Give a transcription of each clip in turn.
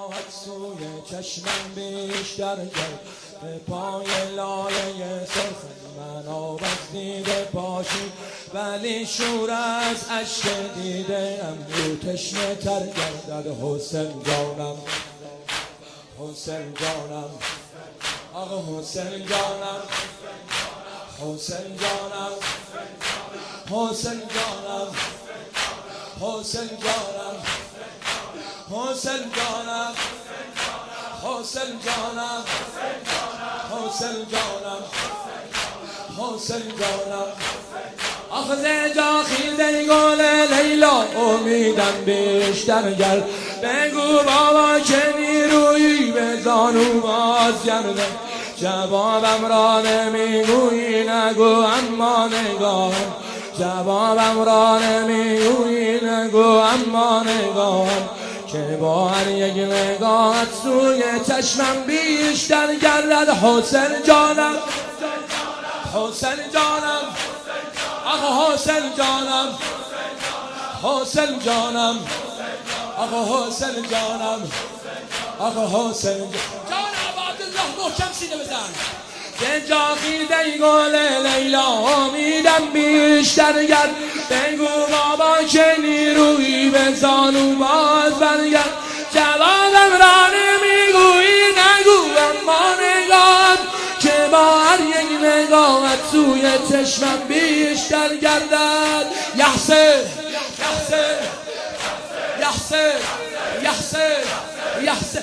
نگاهت سوی چشمم بیشتر کرد، به پای لاله سرخ من آب از دیده پاشید، ولی شور از اشک دیده ام رو تشنه تر گردد. حسین جانم، حسین جانم، آقا حسین جانم، حسین جانم، حسین جانم، حسین جانم، حسین جانم، حسین جانم، حسین جانم، حسین جانم. آخه زجا خیلده گل لیلا امیدم بیشتر گرد، بگو بابا که نیرویی به زانو باز کرده، جوابم را نمیگویی نگو اما نگاهم، جوابم را نمیگویی نگو اما نگاهم، که با هر یک نگاهت سوی چشمم بیشتر گردد. حسین جانم، حسین جانم، آقا حسین جانم، حسین جانم، آقا حسین جانم، آقا حسین جان عبدالله محکم سینه بزن. زنجا خیلده گل لیلا امیدم بیشتر گرد، بگو بابا که نیرویی به زانو باز برگرد، جوابم را نمیگویی نگو اما نگاهم، که با هر یک نگاهت سوی چشمم بیشتر گردد. یحسن یحسن یحسن یحسن یحسن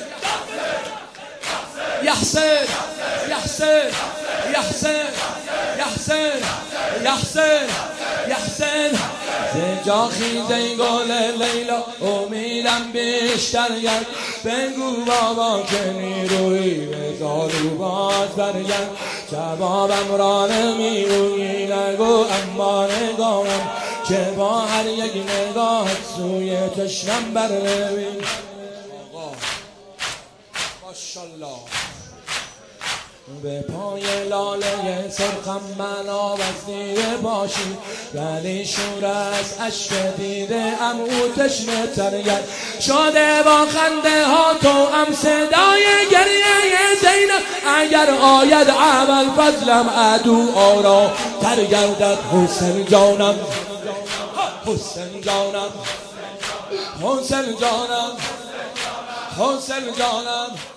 یحسن یحسن یحسن یحسن یحسن یحسن. زنجا خیزه گل لیلا امیدم بیشتر گرد، بگو بابا که نیرویی به زانو باز برگرد، جوابم را نمیگویی نگو اما نگاهم، که با هر یک نگاهت سوی چشمم برنمی. آقا ماشالله. به پای لاله سرخم من آب از دیده باشی، ولی شور از اشک دیده ام او تشنه تر گرد، شده با خنده ها تو ام صدای گریه زینب، اگر آید اول فضلم عدو آرا تر گردد. حسین جانم، حسین جانم، حسین جانم، حسین جانم.